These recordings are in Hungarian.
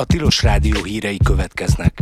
A Tilos Rádió hírei következnek.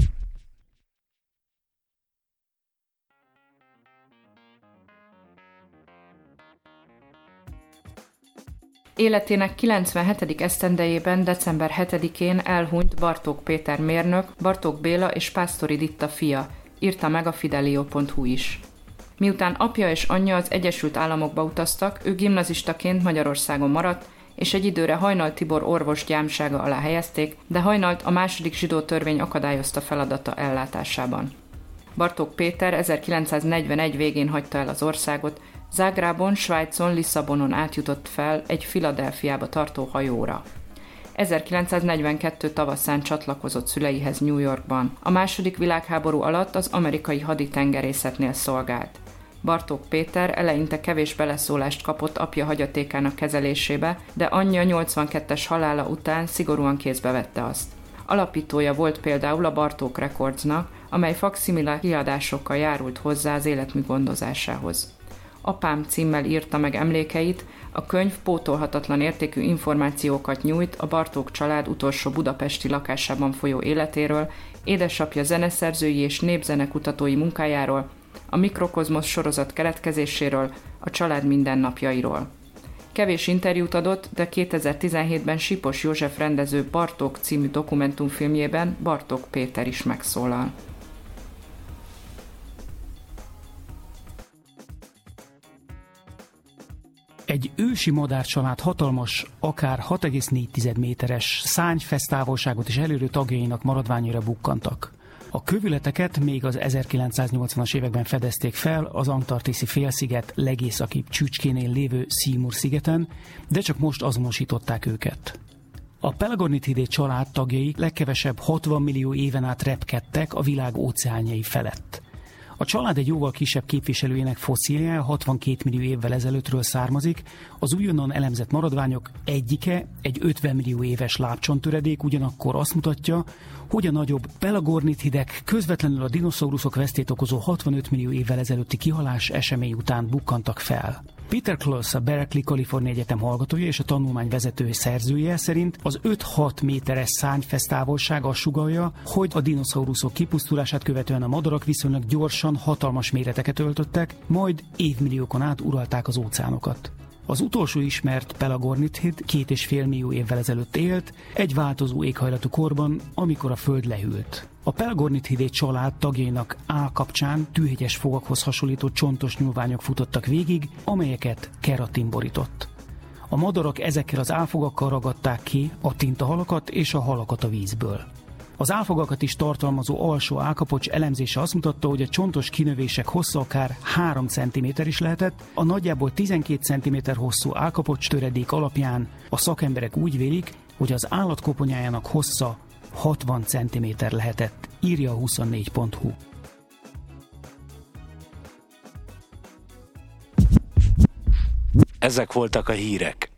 Életének 97. esztendejében december 7-én elhunyt Bartók Péter mérnök, Bartók Béla és Pásztori Ditta fia, írta meg a Fidelio.hu is. Miután apja és anyja az Egyesült Államokba utaztak, ő gimnazistaként Magyarországon maradt, és egy időre Hajnal Tibor orvos gyámsága alá helyezték, de Hajnalt a második zsidó törvény akadályozta feladata ellátásában. Bartók Péter 1941 végén hagyta el az országot, Zágrában, Svájcon, Lisszabonon átjutott fel egy Philadelphiába tartó hajóra. 1942 tavaszán csatlakozott szüleihez New Yorkban. A második világháború alatt az amerikai haditengerészetnél szolgált. Bartók Péter eleinte kevés beleszólást kapott apja hagyatékának kezelésébe, de anyja 82-es halála után szigorúan kézbe vette azt. Alapítója volt például a Bartók Recordsnak, amely fakszimile kiadásokkal járult hozzá az életmű gondozásához. Apám címmel írta meg emlékeit, a könyv pótolhatatlan értékű információkat nyújt a Bartók család utolsó budapesti lakásában folyó életéről, édesapja zeneszerzői és népzenekutatói munkájáról, a Mikrokozmosz sorozat keletkezéséről, a család mindennapjairól. Kevés interjút adott, de 2017-ben Sipos József rendező Bartók című dokumentumfilmjében Bartók Péter is megszólal. Egy ősi madárcsalád hatalmas, akár 6,4 méteres szárnyfesztávolságot és elérő tagjainak maradványára bukkantak. A kövületeket még az 1980-as években fedezték fel az antarktiszi félsziget legészakibb csücskénél lévő Seymour szigeten, de csak most azonosították őket. A Pelagornithidae család tagjai legkevesebb 60 millió éven át repkedtek a világ óceánjai felett. A család egy jóval kisebb képviselőjének fosszília 62 millió évvel ezelőttről származik, az újonnan elemzett maradványok egyike, egy 50 millió éves lábcsonttöredék ugyanakkor azt mutatja, hogy a nagyobb pelagornithidek közvetlenül a dinoszauruszok vesztét okozó 65 millió évvel ezelőtti kihalás esemény után bukkantak fel. Peter Close, a Berkeley Kalifornia Egyetem hallgatója és a tanulmány vezető szerzője szerint az 5-6 méteres szárnyfesztávolság azt sugallja, hogy a dinoszauruszok kipusztulását követően a madarak viszonylag gyorsan hatalmas méreteket öltöttek, majd évmilliókon át uralták az óceánokat. Az utolsó ismert pelagornithid 2,5 millió évvel ezelőtt élt, egy változó éghajlatú korban, amikor a Föld lehűlt. A Pelagornithidae család tagjainak állkapcsán tűhegyes fogakhoz hasonlító csontos nyúlványok futottak végig, amelyeket keratin borított. A madarak ezekkel az állfogakkal ragadták ki a tintahalakat és a halakat a vízből. Az állfogakat is tartalmazó alsó állkapocs elemzése azt mutatta, hogy a csontos kinövések hossza akár 3 cm is lehetett, a nagyjából 12 cm hosszú állkapocs töredék alapján a szakemberek úgy vélik, hogy az állat koponyájának hossza 60 cm lehetett, írja a 24.hu. Ezek voltak a hírek.